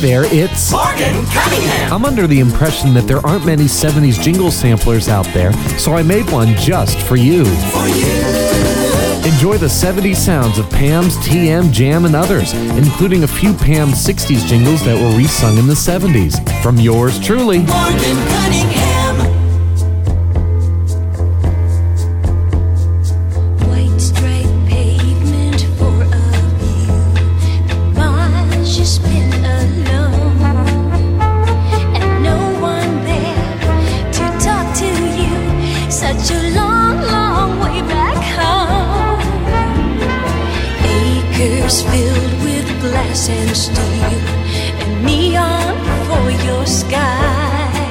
there, it's Morgan Cunningham. I'm under the impression that there aren't many 70s jingle samplers out there, so I made one just for you. Enjoy the 70s sounds of Pam's, TM, Jam, and others, including a few Pam 60s jingles that were resung in the 70s. From yours truly, Morgan Cunningham. White striped pavement for a view. The miles you spent alone, and no one there to talk to you. Such a long, long way back home. Acres filled with glass and steel, and neon for your sky.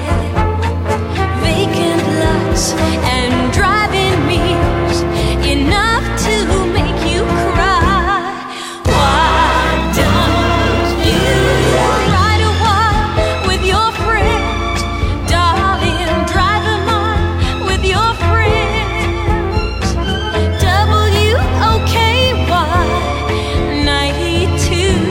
Vacant lots and driving mirrors, enough to make you cry. Why don't you ride a while with your friends, darling? Drive a mile with your friends. WOKY 92.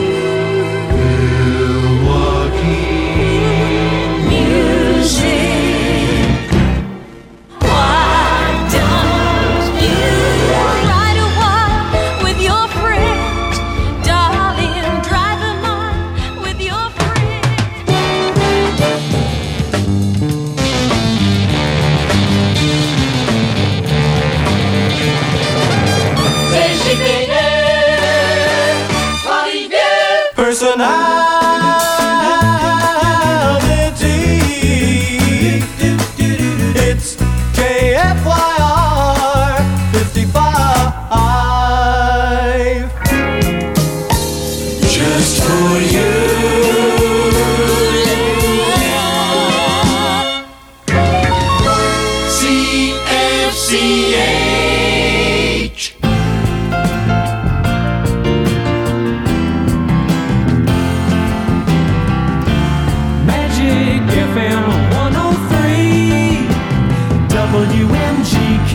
Music. Why don't you ride a while with your friends, darling? Drive a mile with your Personality. It's KFYR 55. Just for you. CFCH. Magic FM 103 WMGK.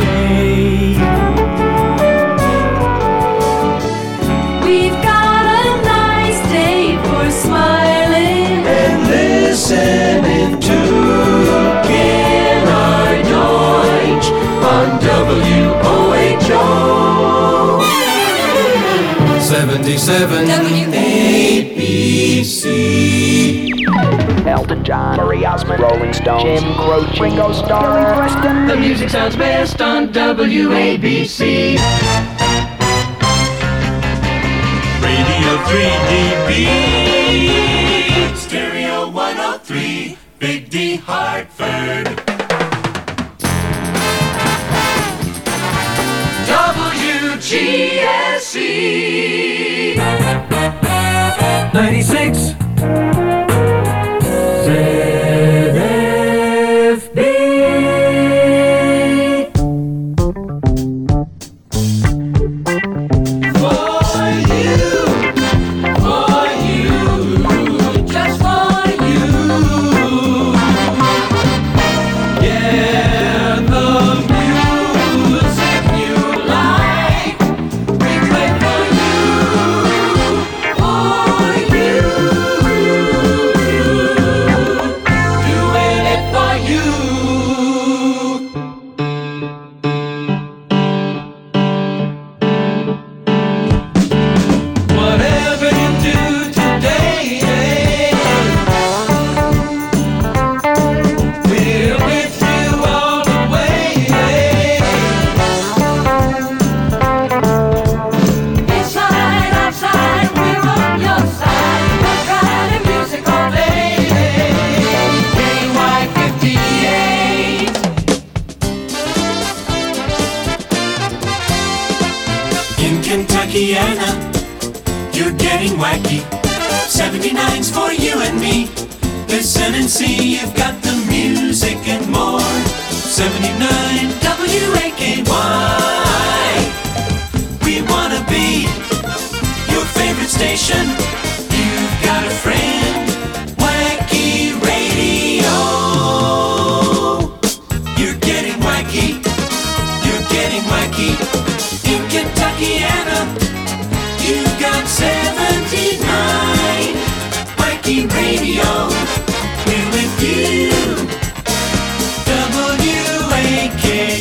We've got a nice day for smiling And listening to Gerhard Deutsch on WOHO 77 ABC. Elton John, Murray Osmond, Rolling Stones, Jim Croce, Ringo Starr, Preston. The music sounds best on WABC. Radio 3DB. Stereo 103. Big D Hartford. WGSC. 96 ZFB. Just for you. Yeah, the music you like. We play for you. Doing it for you. Whatever you do today, we're with you all the way. Inside, outside, we're on your side. We're driving music all day. KY 58. In Kentuckiana, you're getting wacky. 79's for you and me. Listen and see, you've got the music and more. 79 WAKY. We wanna be your favorite station. You've got a friend. Wacky Radio. You're getting wacky. You're getting wacky. In Kentuckiana, you've got 79 Wacky Radio.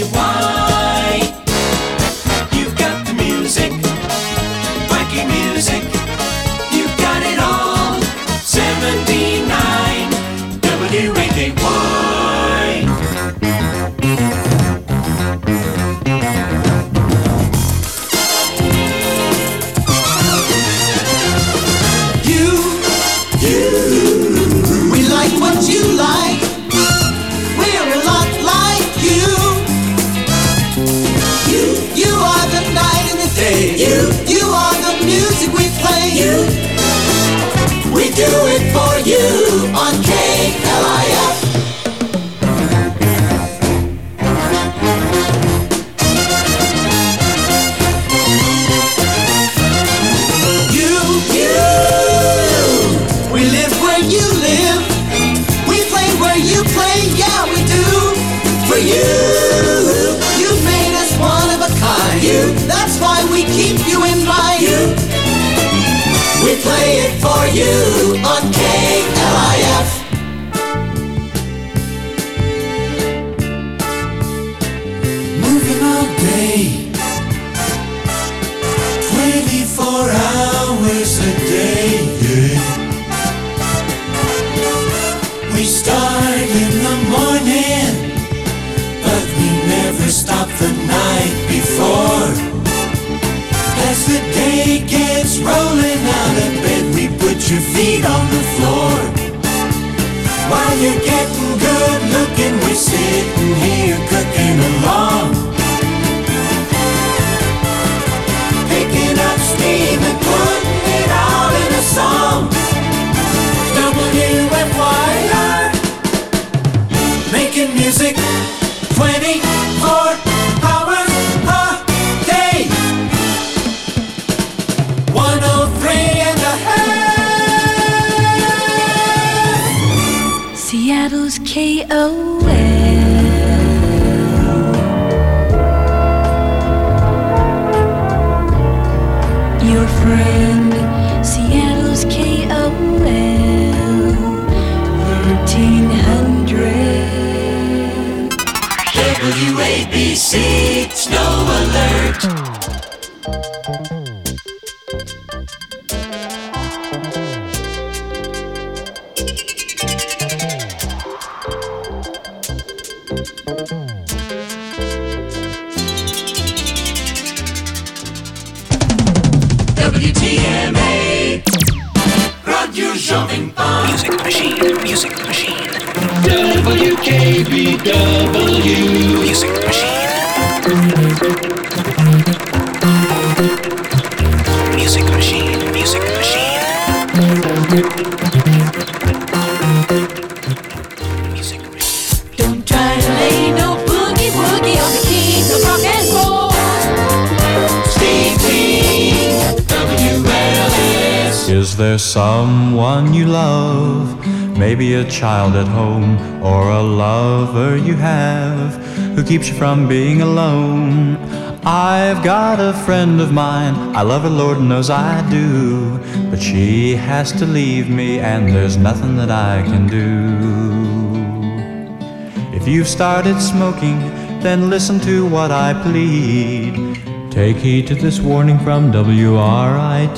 why. You've got the music, wacky music. You've got it all. 79 WAKY. We like what you like. We're a lot like you. You are the night and the day. You are the music we play. We do it for you on KLIF. We live where you live. We play where you play. Yeah, we do. For you. You made us one of a kind. That's why we keep you in mind. We play it for you on KLIF. Moving all day, 24 hours a day. We start in the morning, but we never stop the night before. As the day gets rolling out of bed, we put your feet on the floor. While you're getting good looking, we're sitting here cooking along. Picking up steam and putting it all in a song. WFYR, making music 24 hours a day. 103 and a half. Seattle's KOL. Your friend, Seattle's KOL. 1300 WABC, snow alert. WTMA, Radio Jovem-Pan. Music machine, music machine. WKBW. Music machine. Music machine, music machine. Music machine. Don't try to lay no boogie woogie on the king of rock and roll. Steve King, WLS. Is there someone you love? Maybe a child at home or a lover you have who keeps you from being alone. I've got a friend of mine, I love her, Lord knows I do, but she has to leave me and there's nothing that I can do. If you've started smoking, then listen to what I plead. Take heed to this warning from WRIT.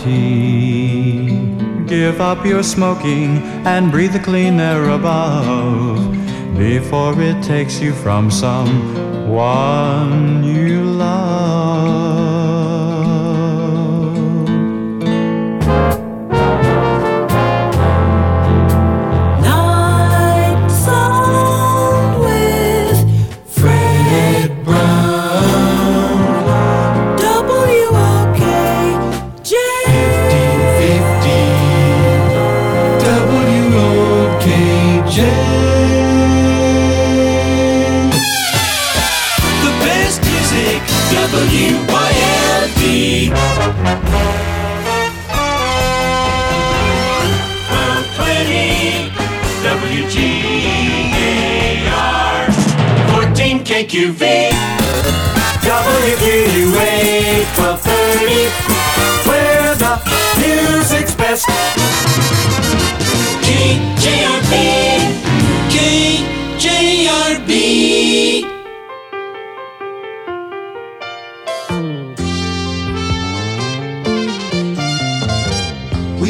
Give up your smoking and breathe the clean air above before it takes you from someone you love. Night Song with Fred Brown. WOKJ. 1550 WOKJ. The best music, WYLD. 1220 WGAR. 14 KQV. WQUA 1230. Where the music's best. KJRB. KJRB.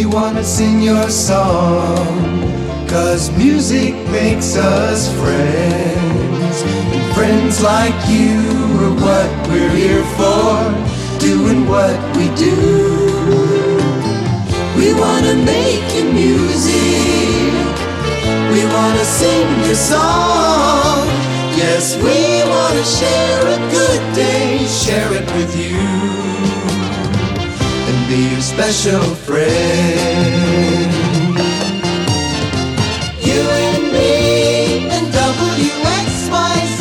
we wanna sing your song. 'Cause music makes us friends, and friends like you are what we're here for, doing what we do. We wanna make you music, we wanna sing your song. Yes, we wanna share a good day, share it with you, and be your special friend. You and me and WXYZ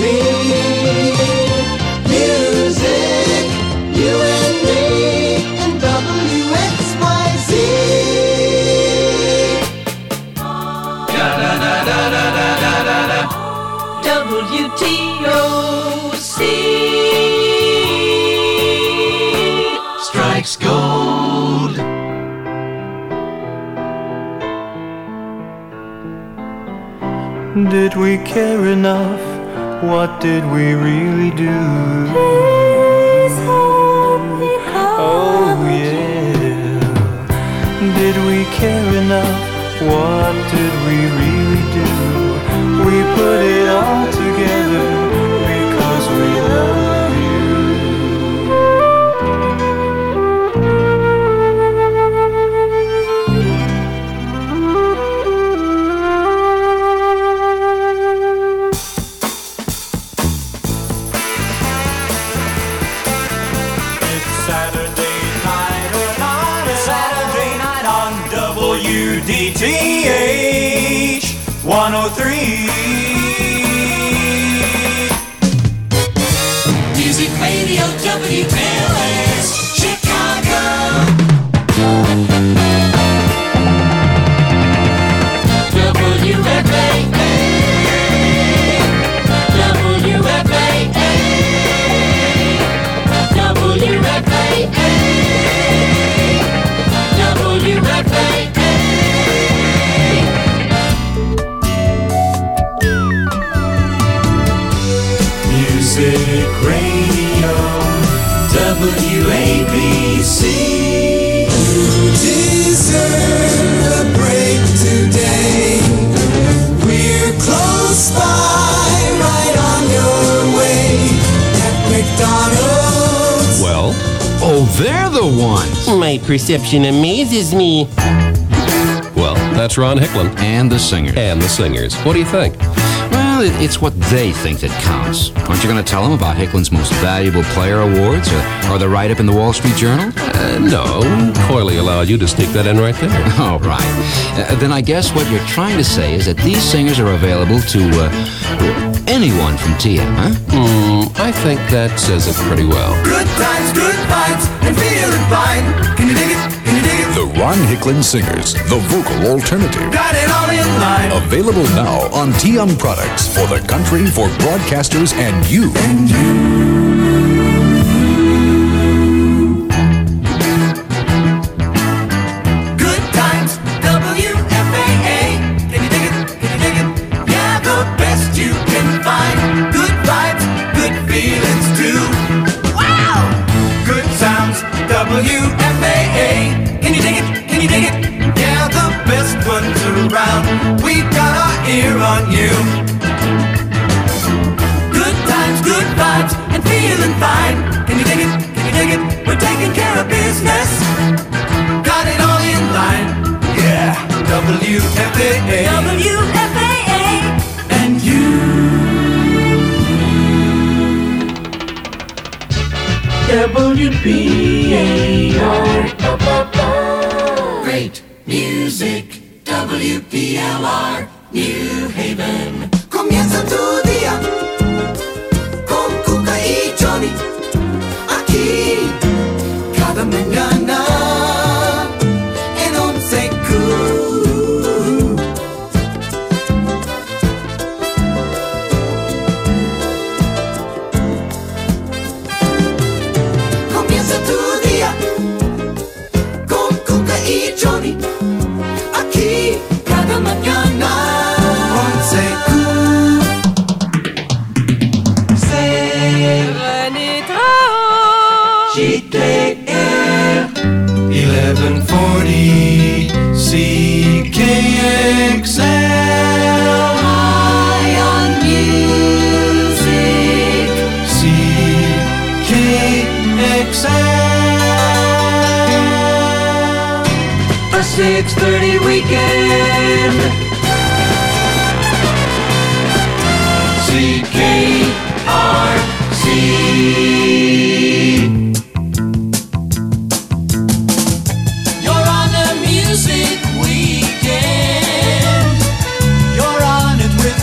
music. You and me and WXYZ. WTOC Strikes gold. Did we care enough? What did we really do? Oh yeah. Did we care enough? What did we really do? We put it all together because we love you. It's Saturday night on WDTH 103. Music Radio WLS Chicago. WFAA. WFAA. WFAA. Music Radio WABC. Deserve a break today. We're close by, right on your way at McDonald's. Well, oh, they're the ones. My perception amazes me. Well, that's Ron Hicklin. And the singers. And the singers. What do you think? Well, it's what they think that counts. Aren't you going to tell them about Hicklin's Most Valuable Player Awards or the write-up in the Wall Street Journal? No. Coyley allowed you to stick that in right there. Oh, right. Then I guess what you're trying to say is that these singers are available to anyone from TM, huh? I think that says it pretty well. Good times, good vibes, and feeling fine. Can you dig it? Can you dig it? The Ron Hicklin Singers, the vocal alternative. Got it all in line. Available now on TM products for the country, for broadcasters, and you. Good times, WFAA. Can you dig it? Can you dig it? Yeah, the best you can find. Good vibes, good feelings too. Wow! Good sounds, WFAA. Can you dig it? Can you dig it? Yeah, the best ones around. We've got our ear on you. Good times, good vibes, and feeling fine. Can you dig it? Can you dig it? We're taking care of business. Got it all in line. Yeah, WFAA. WFAA. And you. WPAR. Great music. WPLR New Haven. Comienza tu día con Cuca y Johnny. Aquí cada mañana en 11Q. Comienza tu día con Cuca y Johnny. Aquí cada mañana 11Q. JTR 1140 CKXL. High on music. CKXL. A 6:30 weekend. CKRC. You're on a music weekend. You're on it with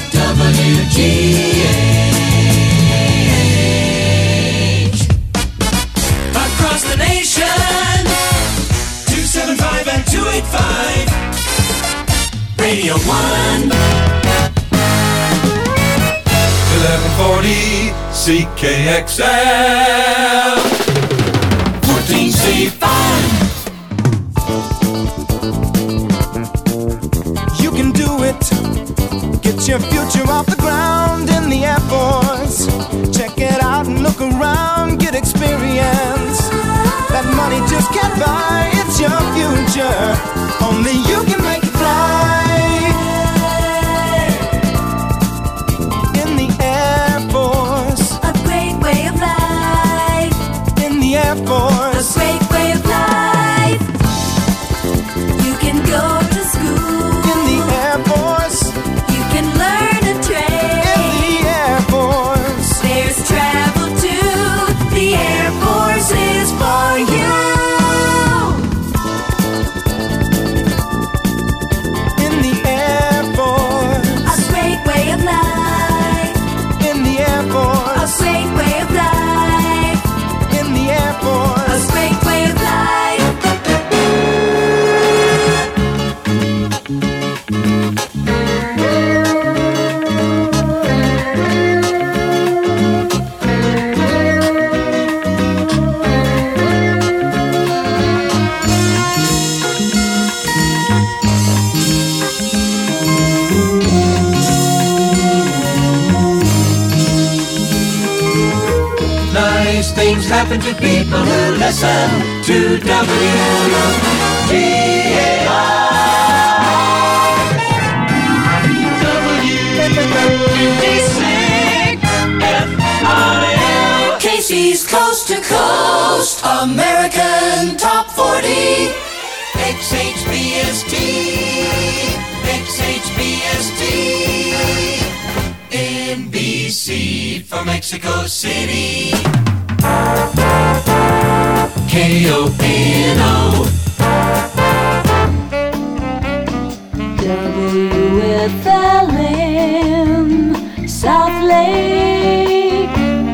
WGH. Across the nation, 275 and 285. Radio 1. 1140 CKXL. 14C5. You can do it. Get your future off the ground in the Air Force. Check it out and look around. Get experience. That money just can't buy. It's your future. Only you can make it fly. In the Air Force. A great way of life. In the Air Force. A great way of life. You can go to school. In the Air Force. You can learn a trade. In the Air Force. There's travel too. The Air Force is for you. In the Air Force. A great way of life. In the Air Force. A great way of life. In the Air Force. A great way of life. Nice things happen to people who listen to WGR. Casey's Coast to Coast American Top 40. XHBST. XHBST. NBC for Mexico City. KONO. WFLM South Lake.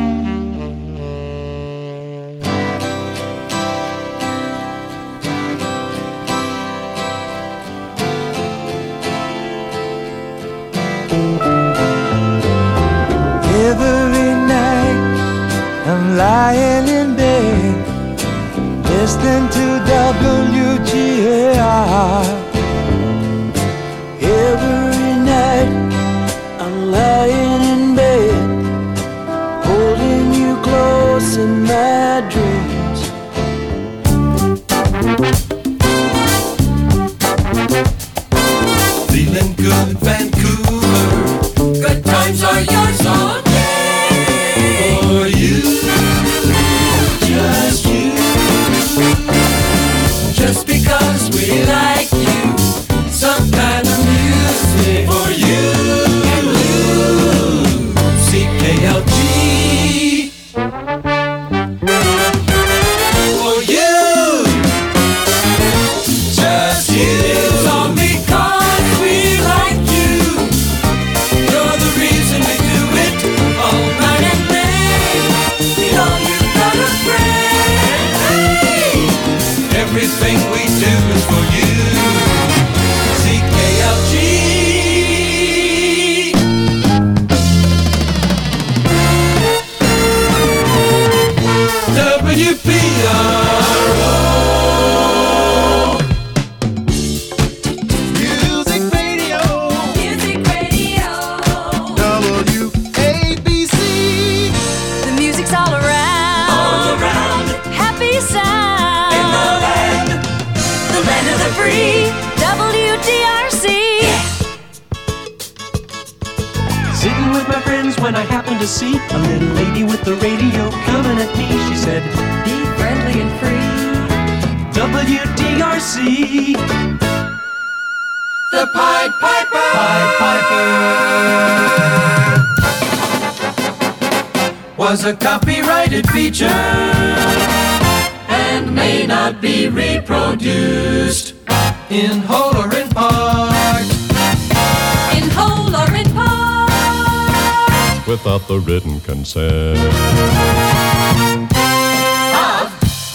Every night I'm lying in bed listening to WGR. Every night I'm lying in bed holding you close in my dreams. Feeling good, Vancouver. Good times are yours all day. For you, just you. Just because we like you. Some kind of music For you, CKLG. For you, just you. It's all because we like you. You're the reason we do it all night and day. You know you've got a friend. Hey! Everything we do is for you. CKLG. WPRO. Music Radio. Music radio. WABC. The music's all around. All around Happy sound. in the land. The land of the free. friends when I happened to see a little lady with the radio coming at me. She said, be friendly and free. WDRC. The Pied Piper. Pied Piper was a copyrighted feature and may not be reproduced in whole or in part. In whole or in part. Without the written consent of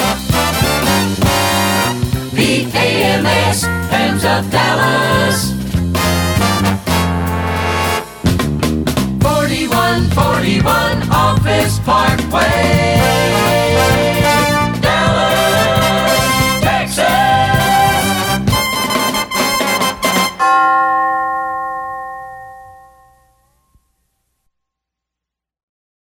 PAMS, Pams of Dallas. 4141 Office Park.